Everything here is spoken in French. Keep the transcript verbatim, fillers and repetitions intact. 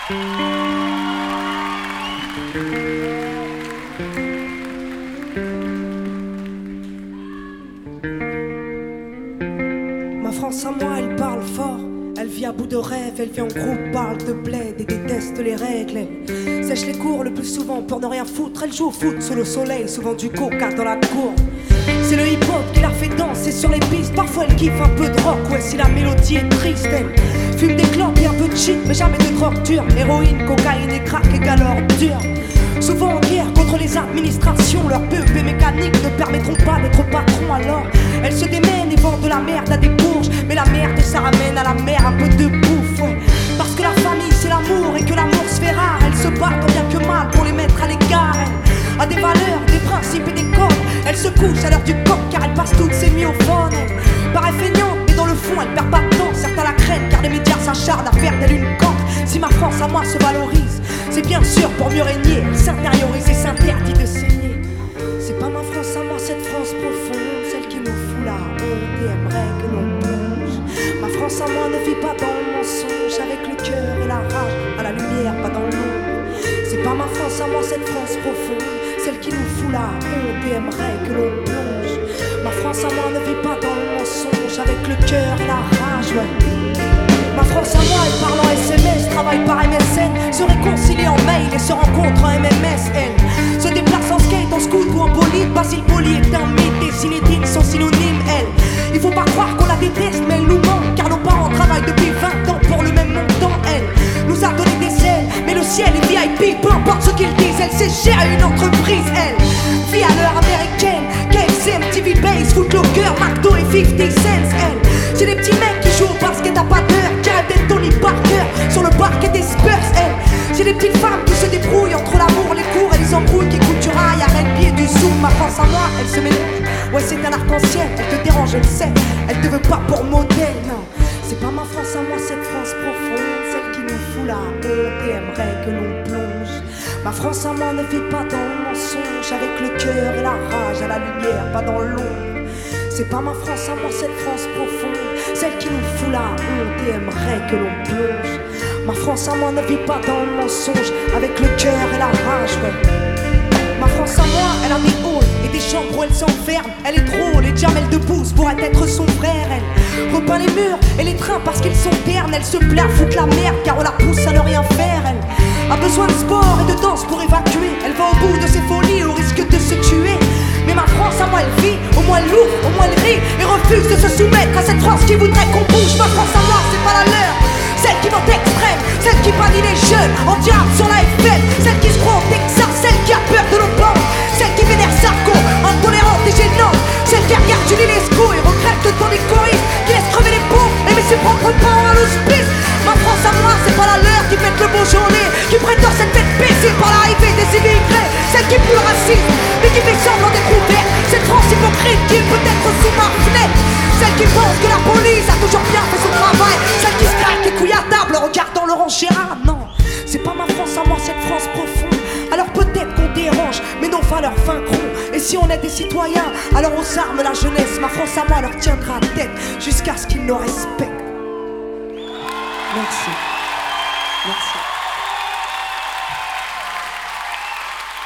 Ma France à moi, elle parle fort. Elle vit à bout de rêve, elle vit en groupe, parle de bled et déteste les règles. Elle sèche les cours le plus souvent pour ne rien foutre. Elle joue au foot sous le soleil, souvent du coca dans la cour. C'est le hip-hop qui la fait danser sur les pistes. Parfois elle kiffe un peu de rock, ouais si la mélodie est triste. Elle fume des clopes et un peu de shit, mais jamais de drogue dure. Héroïne, cocaïne et crack égale ordure. Souvent en guerre contre les administrations, leurs P E P mécaniques ne permettront pas d'être patron. Alors elles se démènent et vendent de la merde à des bourges. Mais la merde ça ramène à la mer un peu de bouffe, ouais. Parce que la famille c'est l'amour et que l'amour se fait rare. Elles se battent tant bien que mal pour les mettre à l'écart. Elle a des valeurs, des principes et des codes. Elle se couche à l'heure du coq car elle passe toutes ses nuits au phone. Elle paraît feignante mais dans le fond elle perd pas de temps. Certains la craignent car les médias s'acharnent à faire d'elle une camp. Si ma France à moi se valorise, c'est bien sûr pour mieux régner. Elle s'intériorise et s'interdit de saigner. C'est pas ma France à moi, cette France profonde, celle qui nous fout la honte et aimerait que l'on plonge. Ma France à moi ne vit pas dans le mensonge, avec le cœur et la rage, à la lumière, pas dans l'ombre. C'est pas ma France à moi, cette France profonde, celle qui nous fout la honte et aimerait que l'on plonge. Ma France à moi ne vit pas dans le mensonge, avec le cœur et la rage, ouais. Ma France à moi, elle parle en S M S, travaille par M S N, se réconcilie en mail et se rencontre en M M S. Elle se déplace en skate, en scoot ou en bolide. Basile Poli est un mythe, des Zinedine sont synonymes. Elle, il faut pas croire qu'on la déteste, mais elle nous manque, car nos parents travaillent depuis vingt ans pour le même montant. Elle nous a donné des ailes, mais le ciel est V I P, peu importe ce qu'ils disent. Elle sait gérer une entreprise, elle vit à l'heure américaine. K F C, M T V Base, Footlocker, McDo et cinquante cents. Elle, c'est des petits mecs qui jouent au basket à pas d'heure, qui rêvent d'être Tony Parker sur le parquet des Spurs. Elle, c'est des petites femmes qui se débrouillent entre l'amour, les cours et les embrouilles, qui écoutent du rail, à rugby et du zoom. Ma France à moi, elle se mélange, ouais c'est un arc-en-ciel. Elle te dérange, je le sais, elle te veut pas pour modèle, non. C'est pas ma France à moi, cette France profonde, celle qui nous fout la honte et aimerait que l'on plonge. Ma France à moi ne vit pas dans le mensonge, avec le cœur et la rage, à la lumière, pas dans l'ombre. C'est pas ma France à moi, cette France profonde, celle qui nous fout la honte et aimerait que l'on plonge. Ma France à moi ne vit pas dans le mensonge, avec le cœur et la rage, ouais. Ma France à moi, elle a des halls et des chambres où elle s'enferme. Elle est drôle et jamais elle te pousse pourrait être son frère. Elle repeint les murs et les trains parce qu'ils sont ternes. Elle se plaît à foutre la merde car on la pousse à ne rien faire. Elle a besoin de sport et de danse pour évacuer. Elle va au bout de ses folies au risque de se tuer. Mais ma France à moi elle vit, au moins elle l'ouvre, au moins elle rit et refuse de se soumettre à cette France qui voudrait qu'on bouge. Ma France à moi c'est pas la leur, celle qui vote extrême, celle qui bannit les jeunes en diable sur la F M, celle qui se croit au Texas, celle qui a peur de nos banques, celle qui vénère Sarko, intolérante et gênante, celle qui regarde Julie Lescaut et regrette le temps des choristes, qui laisse crever les pauvres et met ses propres parents à l'hospice. Ma France à moi c'est pas la leur qui pète le Beaujolais, qui prétend cette tête baissée par l'arrivée des immigrés, celle qui pue le racisme mais qui fait semblant d'être ouverte, cette France hypocrite qui est peut-être sous ma fenêtre, celle qui pense que la police a toujours bien fait son travail, celle qui se craque les couilles à table en regardant Laurent Gérard. Non, c'est pas ma France à moi, cette France profonde. Alors peut-être qu'on dérange, mais nos valeurs vaincront. Et si on est des citoyens, alors aux armes la jeunesse. Ma France à moi leur tiendra tête jusqu'à ce qu'ils nous respectent. Merci.